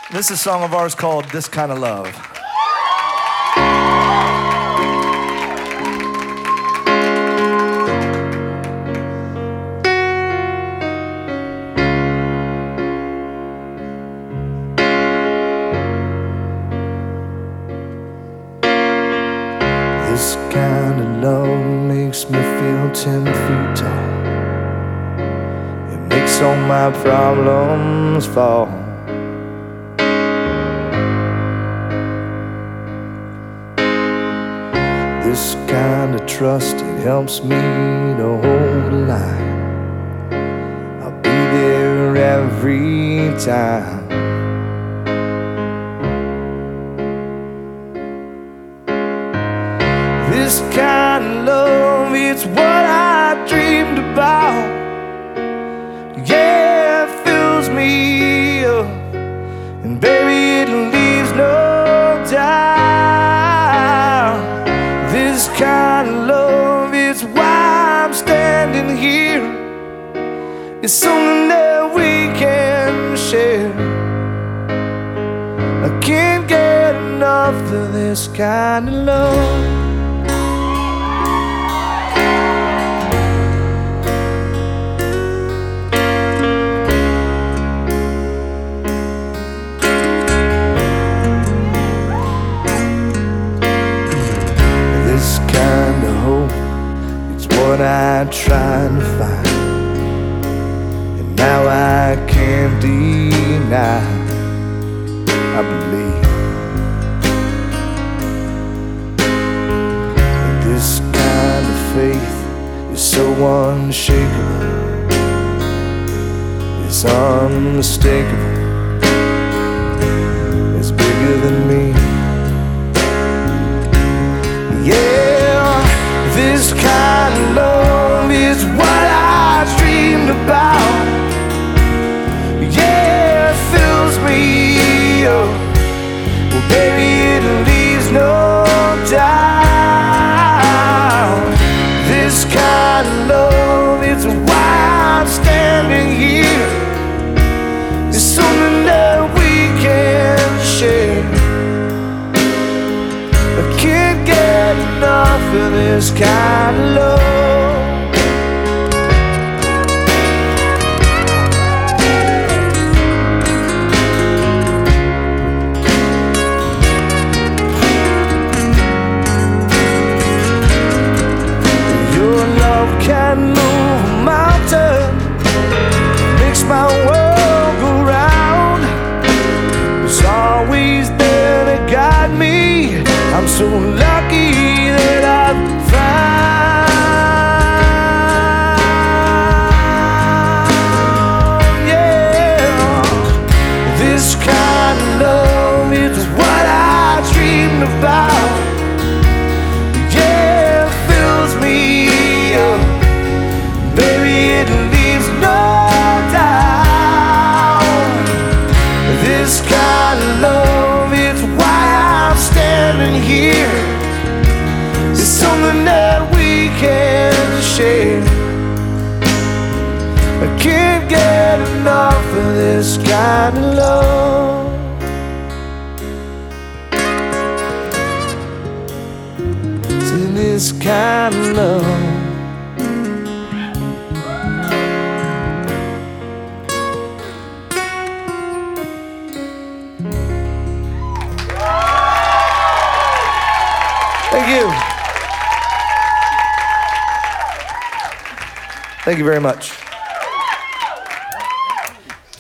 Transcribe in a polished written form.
This is a song of ours called This Kind of Love. This kind of love makes me feel 10 feet tall. It makes all my problems fall. This kind of trust, it helps me to hold the line. I'll be there every time. This kind of love, it's what I dreamed about. Yeah, it fills me up, and baby, it leaves no doubt. This kind of love is why I'm standing here. It's something that we can share. I can't get enough of this kind of love. What I tried to find, and now I can't deny. I believe that this kind of faith is so unshakable, it's unmistakable, it's bigger than me. Yeah, this kind of love is what I dreamed about. Yeah, it fills me up. Well, baby, it leaves no doubt. This kind of love is why I'm standing here. It's something that we can share. I can't get enough of this kind of love. Your love can move a mountain, makes my world go round. It's always there to guide me. I'm so lucky that I've found, yeah. This kind of love is what I dreamed about. Yeah, it fills me up. Baby, it leaves no doubt. This kind of love is why I'm standing here. It's something that we can share. I can't get enough of this kind of love. See this kind of love. Thank you. Thank you very much.